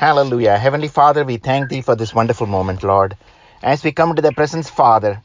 Hallelujah. Heavenly Father, we thank thee for this wonderful moment, Lord. As we come to the presence, Father,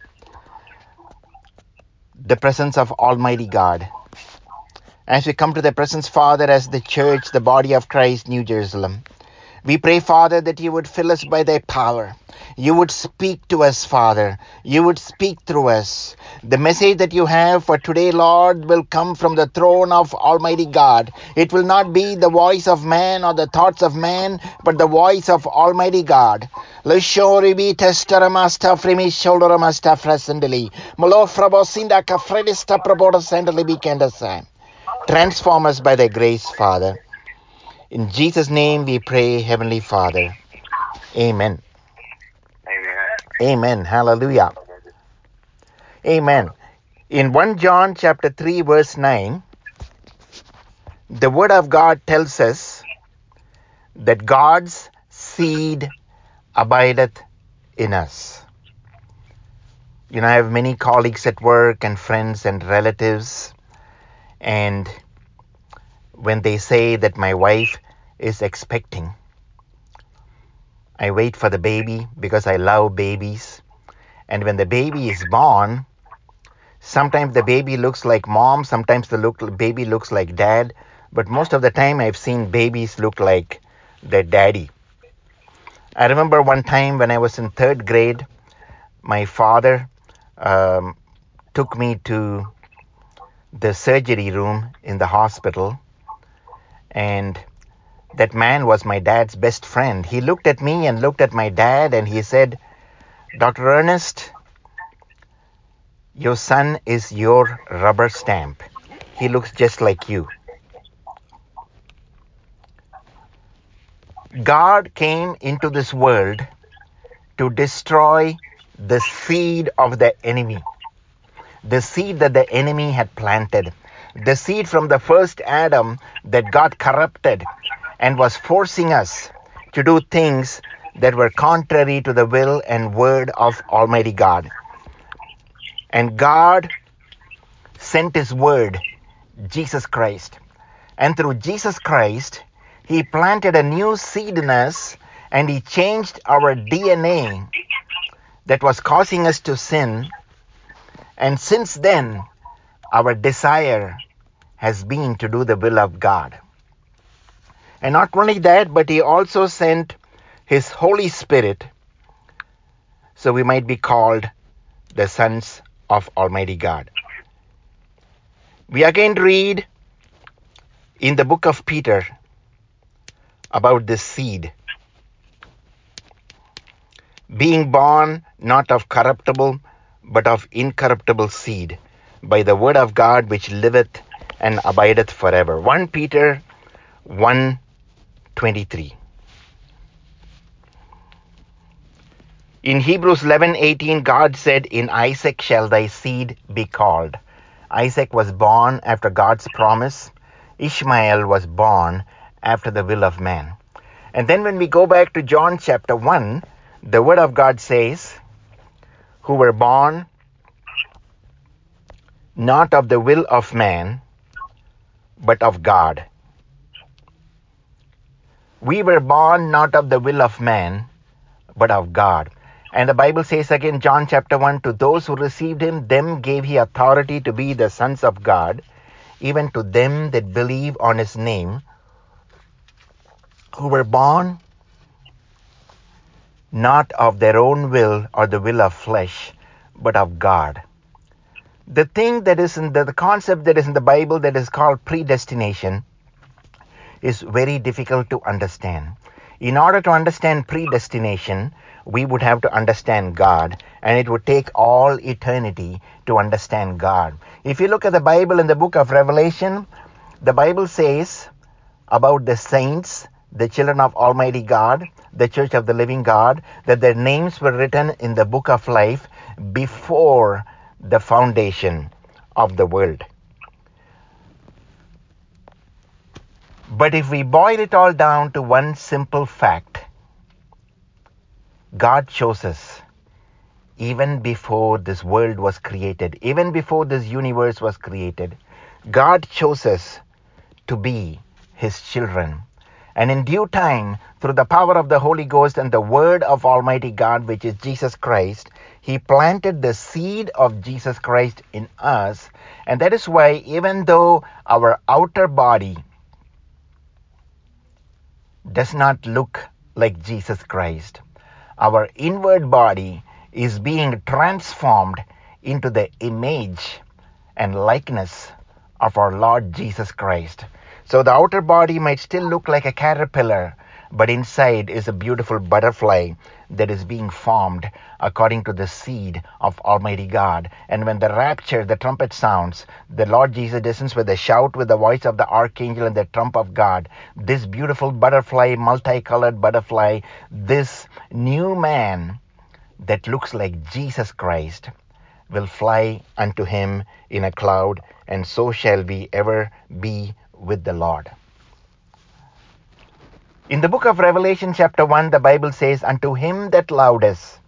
the presence of Almighty God. As we come to the presence, Father, as the church, the body of Christ, New Jerusalem. We pray, Father, that you would fill us by thy power. You would speak to us, Father. You would speak through us. The message that you have for today, Lord, will come from the throne of Almighty God. It will not be the voice of man or the thoughts of man, but the voice of Almighty God. Lishoribi testaramasta frimi shoulderamasta frasendeli. Malofrabosinda kafredista proboda sendeli bikendasa. Transform us by thy grace, Father. In Jesus' name we pray, Heavenly Father. Amen. Amen. Amen. Hallelujah. Amen. In 1 John chapter 3 verse 9, the word of God tells us that God's seed abideth in us. I have many colleagues at work and friends and relatives, and when they say that my wife is expecting, I wait for the baby because I love babies. And when the baby is born, sometimes the baby looks like mom, sometimes the baby looks like dad, but most of the time I've seen babies look like their daddy. I remember one time when I was in third grade, my father took me to the surgery room in the hospital, and that man was my dad's best friend. He looked at me and looked at my dad and he said, "Dr. Ernest, your son is your rubber stamp. He looks just like you." God came into this world to destroy the seed of the enemy, the seed that the enemy had planted, the seed from the first Adam that got corrupted and was forcing us to do things that were contrary to the will and word of Almighty God. And God sent his word, Jesus Christ. And through Jesus Christ, he planted a new seed in us, and he changed our DNA that was causing us to sin. And since then, our desire has been to do the will of God. And not only that, but he also sent his Holy Spirit so we might be called the sons of Almighty God. We again read in the book of Peter about this seed being born not of corruptible but of incorruptible seed, by the word of God which liveth and abideth forever. 1 Peter 1:23. In Hebrews 11:18, God said, "In Isaac shall thy seed be called." Isaac was born after God's promise. Ishmael was born after the will of man. And then when we go back to John chapter 1, the word of God says, "Who were born not of the will of man, but of God." We were born not of the will of man, but of God. And the Bible says again, John chapter 1, "To those who received him, them gave he authority to be the sons of God, even to them that believe on his name, who were born not of their own will or the will of flesh, but of God." The thing that is in the concept that is in the Bible that is called predestination is very difficult to understand. In order to understand predestination, we would have to understand God, and it would take all eternity to understand God. If you look at the Bible in the book of Revelation, the Bible says about the saints, the children of Almighty God, the church of the living God, that their names were written in the book of life before the foundation of the world. But if we boil it all down to one simple fact, God chose us even before this world was created, even before this universe was created. God chose us to be his children. And in due time, through the power of the Holy Ghost and the word of Almighty God, which is Jesus Christ, he planted the seed of Jesus Christ in us. And that is why, even though our outer body does not look like Jesus Christ, our inward body is being transformed into the image and likeness of our Lord Jesus Christ. So the outer body might still look like a caterpillar, but inside is a beautiful butterfly that is being formed according to the seed of Almighty God. And when the rapture, the trumpet sounds, the Lord Jesus descends with a shout, with the voice of the archangel and the trump of God. This beautiful butterfly, multicolored butterfly, this new man that looks like Jesus Christ will fly unto him in a cloud, and so shall we ever be with the Lord. In the book of Revelation chapter 1, the Bible says, "Unto him that loved us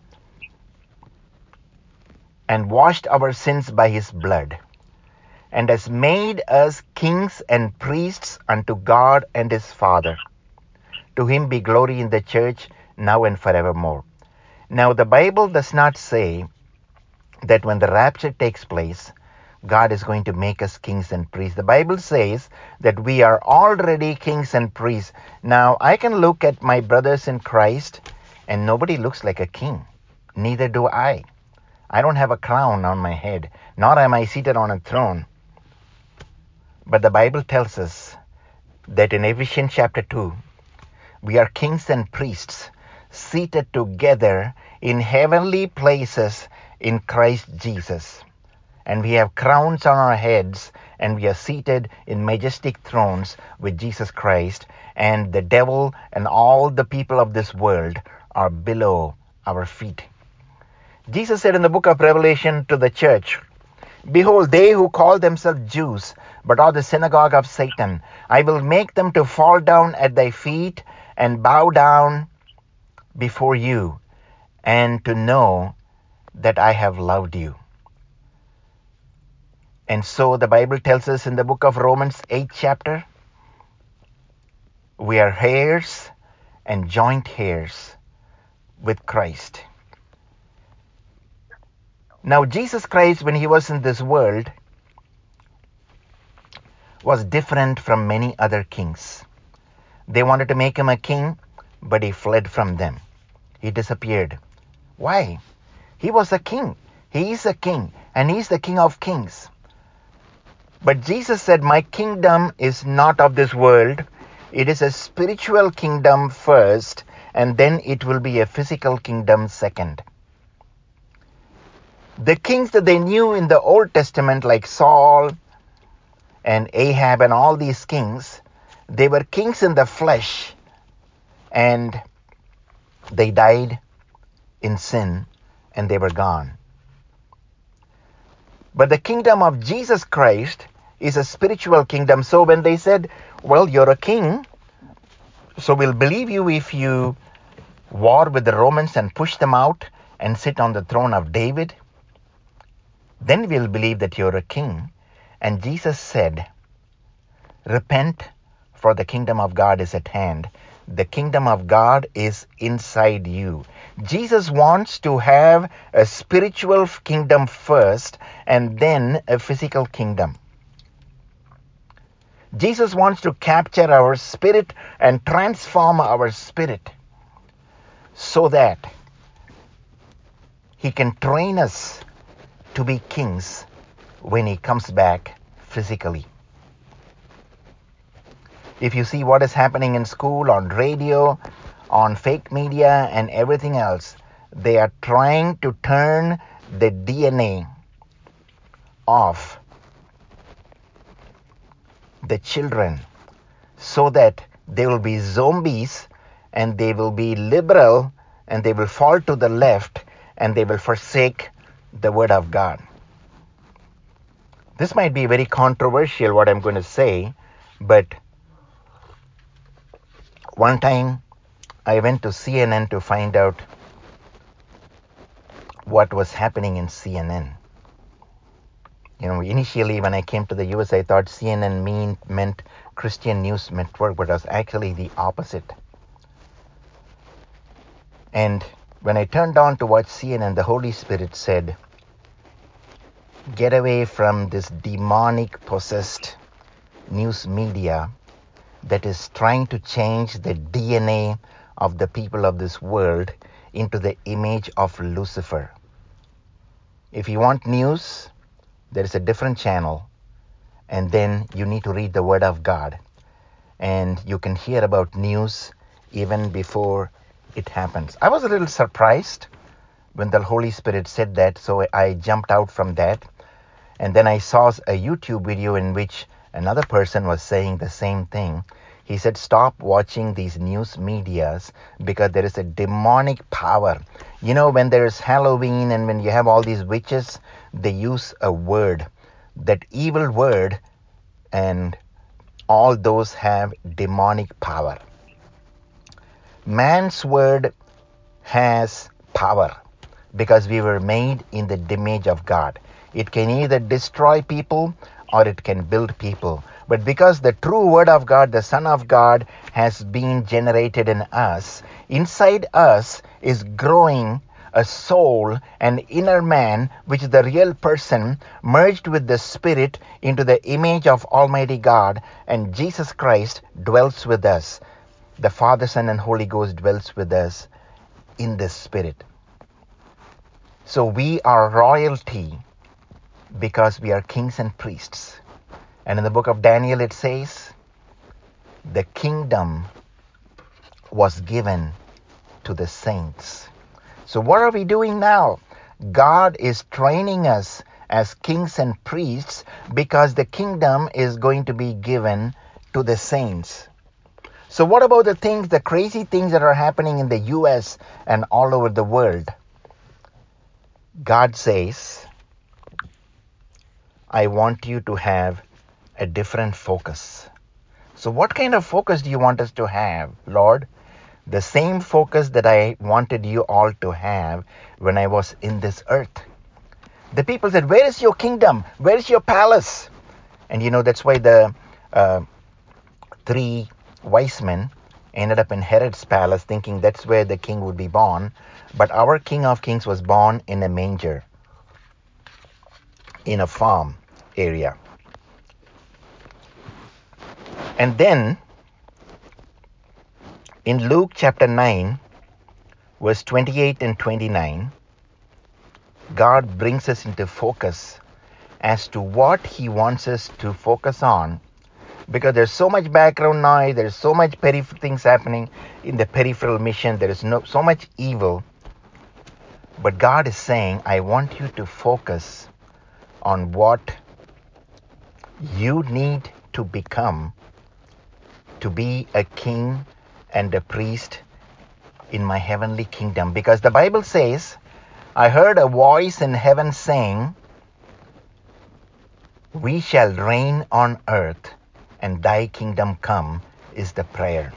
and washed our sins by his blood, and has made us kings and priests unto God and his Father. To him be glory in the church now and forevermore." Now, the Bible does not say that when the rapture takes place, God is going to make us kings and priests. The Bible says that we are already kings and priests. Now, I can look at my brothers in Christ, and nobody looks like a king. Neither do I. I don't have a crown on my head, nor am I seated on a throne. But the Bible tells us that in Ephesians chapter 2, we are kings and priests seated together in heavenly places in Christ Jesus. And we have crowns on our heads, and we are seated in majestic thrones with Jesus Christ, and the devil and all the people of this world are below our feet. Jesus said in the book of Revelation to the church, "Behold, they who call themselves Jews, but are the synagogue of Satan, I will make them to fall down at thy feet and bow down before you, and to know that I have loved you." And so the Bible tells us in the book of Romans 8 chapter, we are heirs and joint heirs with Christ. Now, Jesus Christ, when he was in this world, was different from many other kings. They wanted to make him a king, but he fled from them. He disappeared. Why? He was a king. He is a king, and he's the King of Kings. But Jesus said, "My kingdom is not of this world. It is a spiritual kingdom first, and then it will be a physical kingdom second." The kings that they knew in the Old Testament, like Saul and Ahab and all these kings, they were kings in the flesh, and they died in sin, and they were gone. But the kingdom of Jesus Christ is a spiritual kingdom. So when they said, "Well, you're a king, so we'll believe you if you war with the Romans and push them out and sit on the throne of David, then we'll believe that you're a king." And Jesus said, "Repent, for the kingdom of God is at hand." The kingdom of God is inside you. Jesus wants to have a spiritual kingdom first, and then a physical kingdom. Jesus wants to capture our spirit and transform our spirit so that he can train us to be kings when he comes back physically. If you see what is happening in school, on radio, on fake media, and everything else, they are trying to turn the DNA of the children so that they will be zombies, and they will be liberal, and they will fall to the left, and they will forsake the word of God. This might be very controversial, what I'm going to say, but one time I went to CNN to find out what was happening in CNN. Initially when I came to the US, I thought CNN meant Christian News Network, but it was actually the opposite. And when I turned on to watch CNN, the Holy Spirit said, get away from this demonic possessed news media that is trying to change the DNA of the people of this world into the image of Lucifer. If you want news, there is a different channel, and then you need to read the Word of God, and you can hear about news even before it happens. I was a little surprised when the Holy Spirit said that, so I jumped out from that, and then I saw a YouTube video in which another person was saying the same thing. He said, stop watching these news medias because there is a demonic power. When there is Halloween and when you have all these witches, they use a word, that evil word, and all those have demonic power. Man's word has power because we were made in the image of God. It can either destroy people or it can build people. But because the true Word of God, the Son of God, has been generated in us, inside us is growing a soul, an inner man, which is the real person, merged with the Spirit into the image of Almighty God, and Jesus Christ dwells with us. The Father, Son, and Holy Ghost dwells with us in the Spirit. So we are royalty because we are kings and priests. And in the book of Daniel it says, the kingdom was given to the saints. So what are we doing now? God is training us as kings and priests because the kingdom is going to be given to the saints. So what about the crazy things that are happening in the US and all over the world? God says, I want you to have a different focus. So what kind of focus do you want us to have, Lord? The same focus that I wanted you all to have when I was in this earth. The people said, where is your kingdom? Where is your palace? And that's why the 3 wise men ended up in Herod's palace thinking that's where the king would be born. But our King of Kings was born in a manger, in a farm area. And then in Luke chapter 9, verse 28 and 29, God brings us into focus as to what He wants us to focus on, because there's so much background noise, there's so much things happening in the peripheral mission, there is so much evil. But God is saying, I want you to focus on what you need to become to be a king and a priest in my heavenly kingdom. Because the Bible says, I heard a voice in heaven saying, we shall reign on earth and thy kingdom come, is the prayer.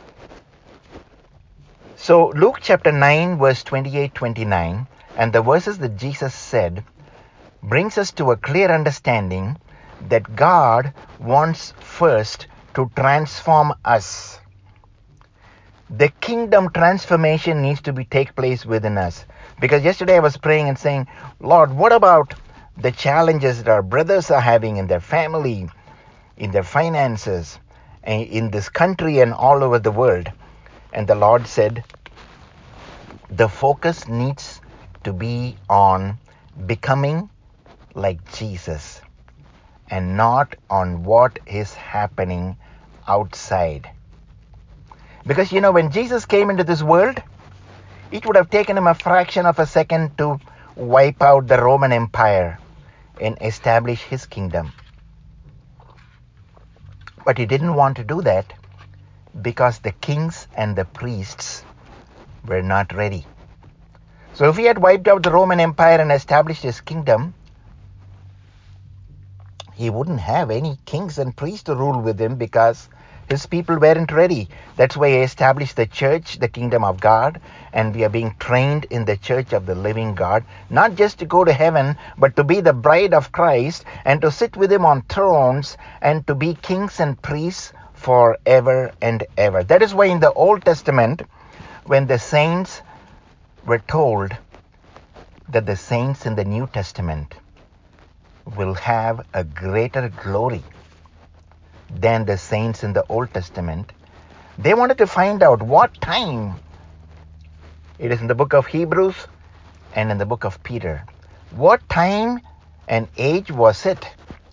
So Luke chapter 9 verse 28-29 and the verses that Jesus said brings us to a clear understanding that God wants first to transform us. The kingdom transformation needs to take place within us. Because yesterday I was praying and saying, Lord, what about the challenges that our brothers are having in their family, in their finances, in this country and all over the world? And the Lord said, the focus needs to be on becoming like Jesus and not on what is happening outside. Because when Jesus came into this world, it would have taken him a fraction of a second to wipe out the Roman Empire and establish his kingdom. But he didn't want to do that because the kings and the priests were not ready. So if he had wiped out the Roman Empire and established his kingdom, he wouldn't have any kings and priests to rule with him because His people weren't ready. That's why he established the church, the kingdom of God, and we are being trained in the church of the living God, not just to go to heaven, but to be the bride of Christ and to sit with him on thrones and to be kings and priests forever and ever. That is why in the Old Testament, when the saints were told that the saints in the New Testament will have a greater glory than the saints in the Old Testament, they wanted to find out what time. It is in the book of Hebrews and in the book of Peter. What time and age was it?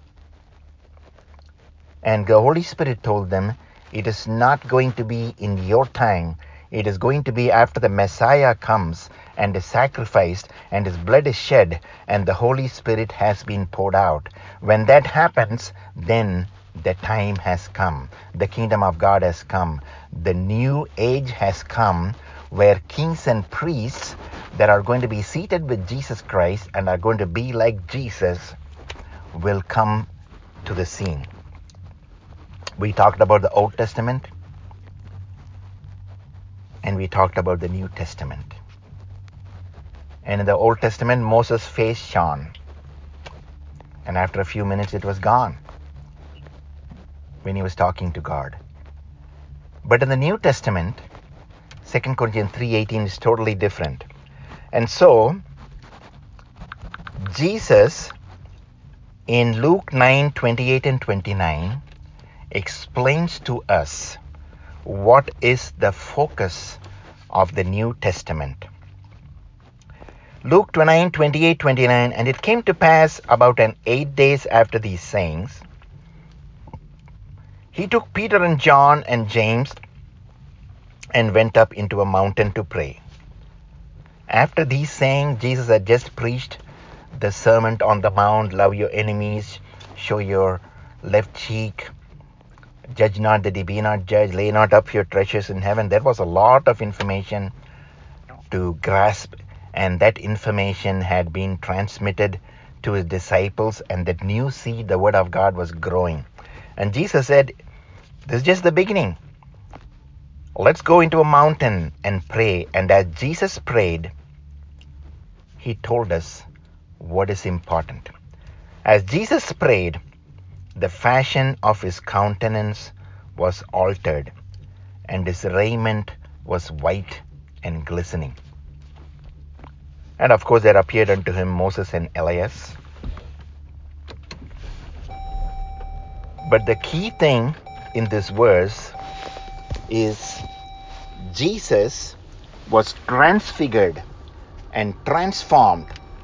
And the Holy Spirit told them, it is not going to be in your time. It is going to be after the Messiah comes and is sacrificed and his blood is shed and the Holy Spirit has been poured out. When that happens, then the time has come. The kingdom of God has come. The new age has come where kings and priests that are going to be seated with Jesus Christ and are going to be like Jesus will come to the scene. We talked about the Old Testament and we talked about the New Testament. And in the Old Testament, Moses' face shone. And after a few minutes, it was gone when he was talking to God. But in the New Testament, 2 Corinthians 3:18 is totally different. And so, Jesus in Luke 9:28 and 29 explains to us what is the focus of the New Testament. Luke 9:28, 29, and it came to pass about 8 days after these sayings, he took Peter and John and James and went up into a mountain to pray. After these sayings, Jesus had just preached the Sermon on the Mount, love your enemies, show your left cheek, judge not that ye be not judged, lay not up your treasures in heaven. There was a lot of information to grasp, and that information had been transmitted to his disciples, and that new seed, the word of God, was growing. And Jesus said, this is just the beginning. Let's go into a mountain and pray. And as Jesus prayed, he told us what is important. As Jesus prayed, the fashion of his countenance was altered, and his raiment was white and glistening. And of course, there appeared unto him Moses and Elias. But the key thing in this verse is Jesus was transfigured and transformed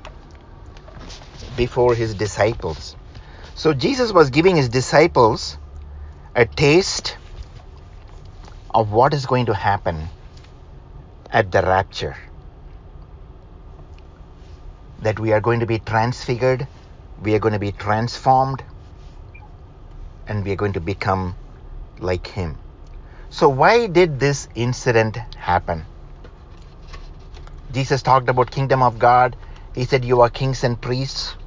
before his disciples. So Jesus was giving his disciples a taste of what is going to happen at the rapture. That we are going to be transfigured, we are going to be transformed, and we are going to become like him. So why did this incident happen? Jesus talked about kingdom of God. He said, you are kings and priests.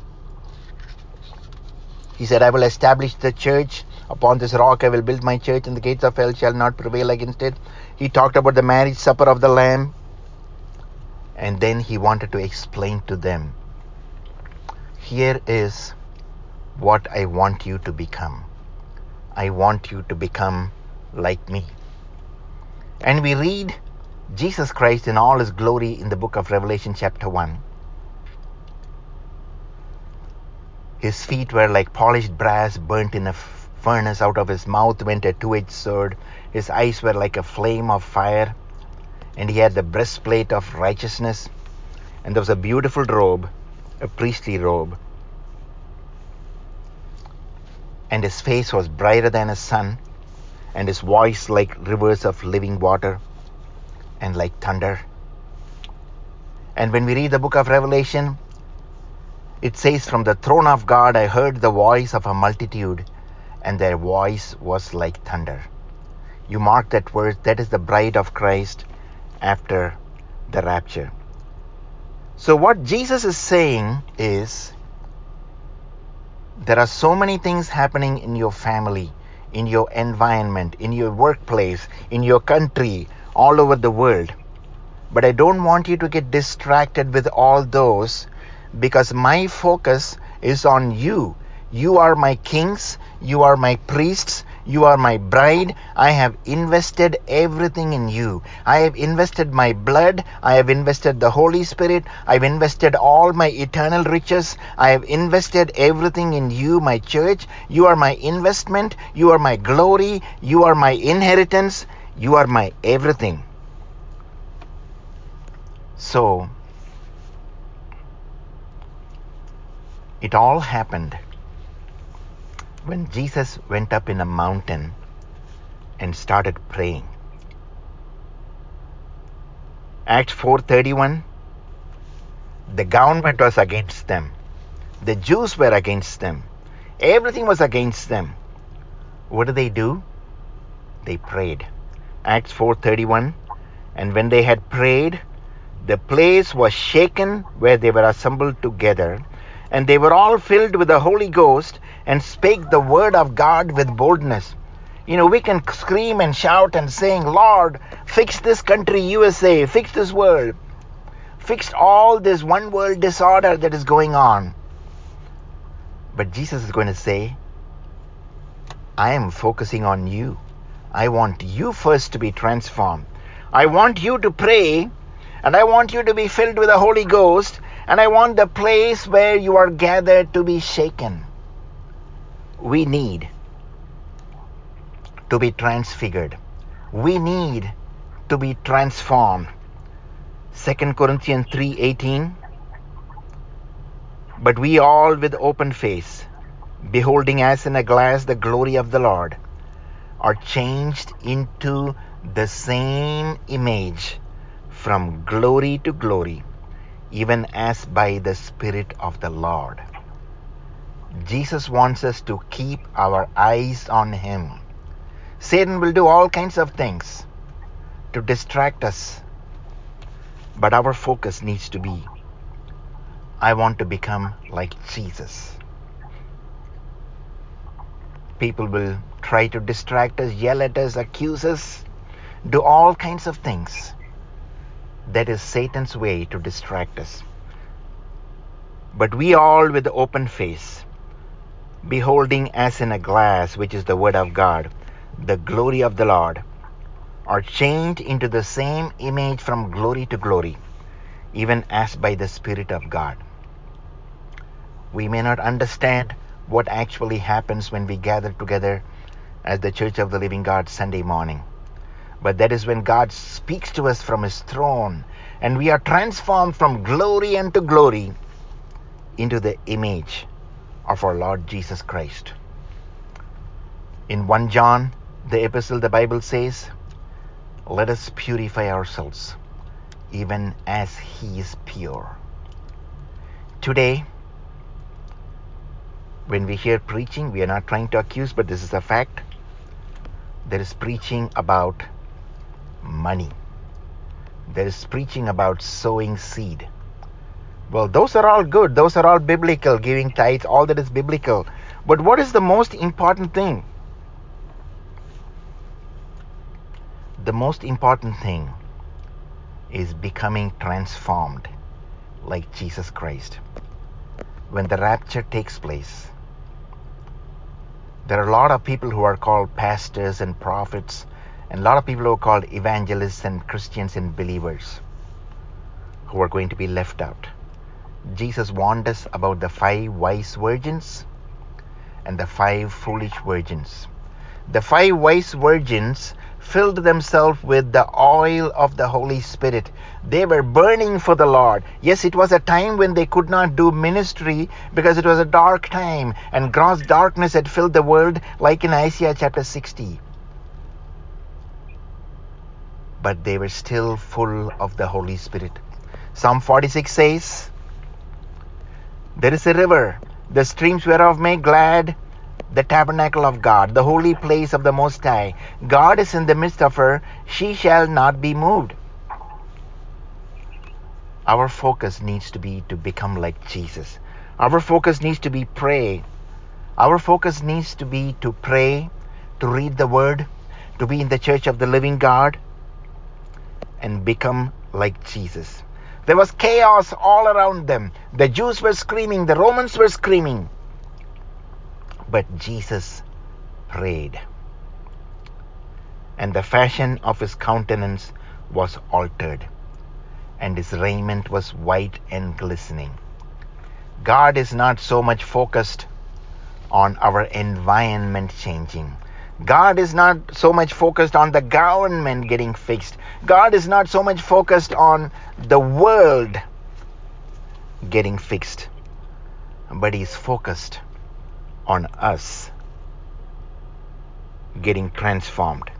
He said, I will establish the church. Upon this rock I will build my church, and the gates of hell shall not prevail against it. He talked about the marriage supper of the Lamb. And then he wanted to explain to them, here is what I want you to become. I want you to become like me. And we read Jesus Christ in all his glory in the book of Revelation chapter 1. His feet were like polished brass burnt in a furnace. Out of his mouth went a two-edged sword. His eyes were like a flame of fire. And he had the breastplate of righteousness. And there was a beautiful robe, a priestly robe. And his face was brighter than the sun. And his voice like rivers of living water and like thunder. And when we read the book of Revelation, it says, from the throne of God I heard the voice of a multitude, and their voice was like thunder. You mark that word, that is the bride of Christ after the rapture. So what Jesus is saying is, there are so many things happening in your family, in your environment, in your workplace, in your country, all over the world. But I don't want you to get distracted with all those, because my focus is on you. You are my kings, you are my priests, you are my bride. I have invested everything in you. I have invested my blood, I have invested the Holy Spirit, I've invested all my eternal riches, I have invested everything in you, my church. You are my investment, you are my glory, you are my inheritance, you are my everything. So, it all happened when Jesus went up in a mountain and started praying. Acts 4:31, the government was against them. The Jews were against them. Everything was against them. What did they do? They prayed. Acts 4:31, and when they had prayed, the place was shaken where they were assembled together, and they were all filled with the Holy Ghost and spake the word of God with boldness. We can scream and shout and saying, Lord, fix this country, USA, fix this world, fix all this one world disorder that is going on. But Jesus is going to say, I am focusing on you. I want you first to be transformed. I want you to pray, and I want you to be filled with the Holy Ghost, and I want the place where you are gathered to be shaken. We need to be transfigured. We need to be transformed. 2 Corinthians 3:18, but we all with open face, beholding as in a glass the glory of the Lord, are changed into the same image from glory to glory, even as by the Spirit of the Lord. Jesus wants us to keep our eyes on Him. Satan will do all kinds of things to distract us, but our focus needs to be, I want to become like Jesus. People will try to distract us, yell at us, accuse us, do all kinds of things. That is Satan's way to distract us. But we all with open face, beholding as in a glass, which is the word of God, the glory of the Lord, are changed into the same image from glory to glory, even as by the Spirit of God. We may not understand what actually happens when we gather together as the Church of the Living God Sunday morning. But that is when God speaks to us from His throne, and we are transformed from glory unto glory into the image of our Lord Jesus Christ. In 1 John, the epistle, the Bible says, let us purify ourselves, even as He is pure. Today, when we hear preaching, we are not trying to accuse, but this is a fact. There is preaching about money. There is preaching about sowing seed. Well, those are all good. Those are all biblical, giving tithes, all that is biblical. But what is the most important thing? The most important thing is becoming transformed like Jesus Christ. When the rapture takes place, there are a lot of people who are called pastors and prophets, and a lot of people who are called evangelists and Christians and believers who are going to be left out. Jesus warned us about the 5 wise virgins and the 5 foolish virgins. The 5 wise virgins filled themselves with the oil of the Holy Spirit. They were burning for the Lord. Yes, it was a time when they could not do ministry because it was a dark time and gross darkness had filled the world, like in Isaiah chapter 60. But they were still full of the Holy Spirit. Psalm 46 says, there is a river, the streams whereof make glad the tabernacle of God, the holy place of the Most High. God is in the midst of her, she shall not be moved. Our focus needs to be to become like Jesus. Our focus needs to be pray. Our focus needs to be to pray, to read the Word, to be in the church of the living God, and become like Jesus. There was chaos all around them. The Jews were screaming, the Romans were screaming. But Jesus prayed, and the fashion of his countenance was altered, and his raiment was white and glistening. God is not so much focused on our environment changing. God is not so much focused on the government getting fixed. God is not so much focused on the world getting fixed. But He is focused on us getting transformed.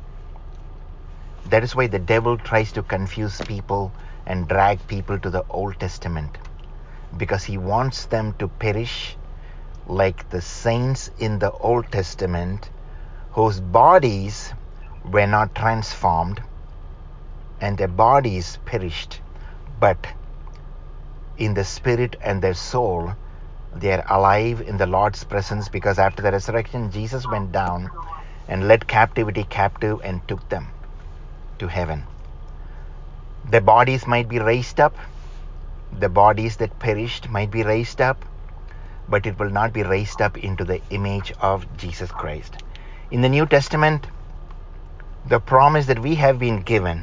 That is why the devil tries to confuse people and drag people to the Old Testament, because he wants them to perish like the saints in the Old Testament, whose bodies were not transformed and their bodies perished, but in the spirit and their soul they are alive in the Lord's presence, because after the resurrection Jesus went down and led captivity captive and took them to heaven. Their bodies might be raised up, the bodies that perished might be raised up, but it will not be raised up into the image of Jesus Christ. In the New Testament, the promise that we have been given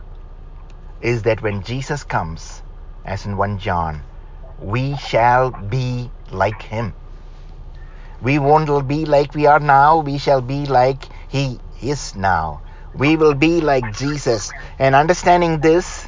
is that when Jesus comes, as in 1 John, we shall be like Him. We won't be like we are now, we shall be like He is now. We will be like Jesus. And understanding this,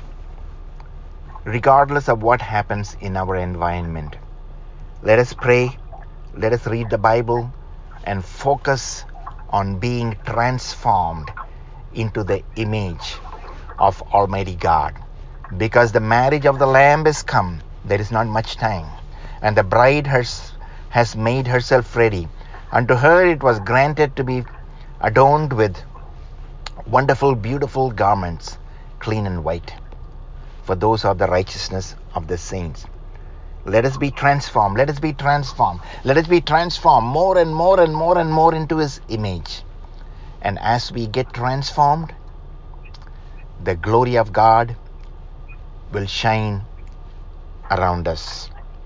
regardless of what happens in our environment, let us pray, let us read the Bible, and focus on being transformed into the image of Almighty God. Because the marriage of the Lamb is come, there is not much time, and the bride has made herself ready. Unto her it was granted to be adorned with wonderful, beautiful garments, clean and white, for those are the righteousness of the saints. Let us be transformed. Let us be transformed. Let us be transformed more and more and more and more into His image. And as we get transformed, the glory of God will shine around us.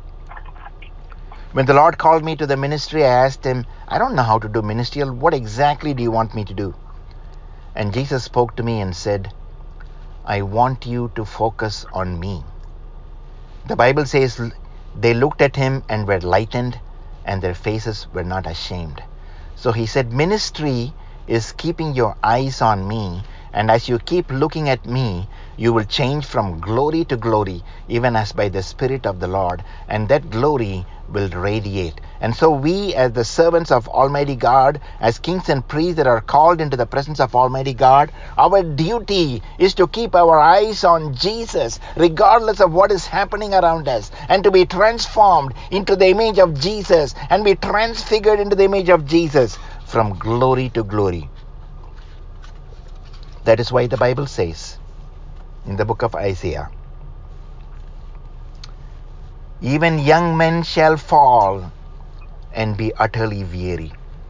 When the Lord called me to the ministry, I asked Him, I don't know how to do ministry. What exactly do you want me to do? And Jesus spoke to me and said, I want you to focus on me. The Bible says they looked at Him and were lightened, and their faces were not ashamed. So He said, ministry is keeping your eyes on me, and as you keep looking at me, you will change from glory to glory, even as by the Spirit of the Lord, and that glory will radiate. And so we, as the servants of Almighty God, as kings and priests that are called into the presence of Almighty God, our duty is to keep our eyes on Jesus, regardless of what is happening around us, and to be transformed into the image of Jesus, and be transfigured into the image of Jesus from glory to glory. That is why the Bible says in the book of Isaiah, even young men shall fall and be utterly weary,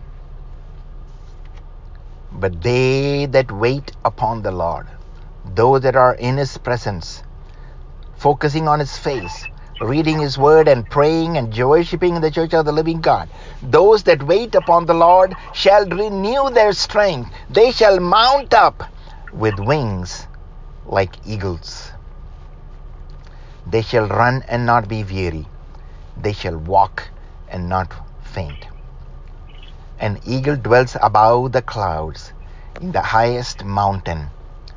but they that wait upon the Lord, those that are in His presence, focusing on His face, reading His word and praying and worshiping in the church of the living God, those that wait upon the Lord shall renew their strength. They shall mount up with wings like eagles. They shall run and not be weary. They shall walk and not faint. An eagle dwells above the clouds in the highest mountain,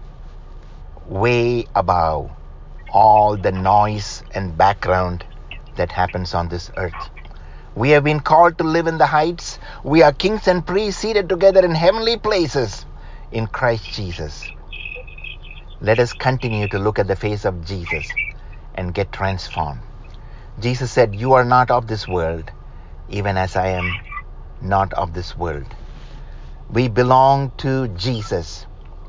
way above all the noise and background that happens on this earth. We have been called to live in the heights. We are kings and priests seated together in heavenly places in Christ Jesus. Let us continue to look at the face of Jesus and get transformed. Jesus said, you are not of this world, even as I am not of this world. We belong to Jesus.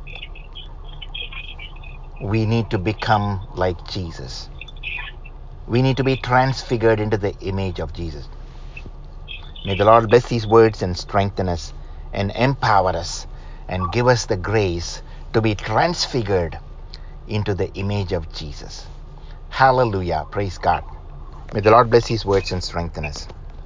We need to become like Jesus. We need to be transfigured into the image of Jesus. May the Lord bless these words and strengthen us and empower us and give us the grace to be transfigured into the image of Jesus. Hallelujah. Praise God. May the Lord bless His words and strengthen us.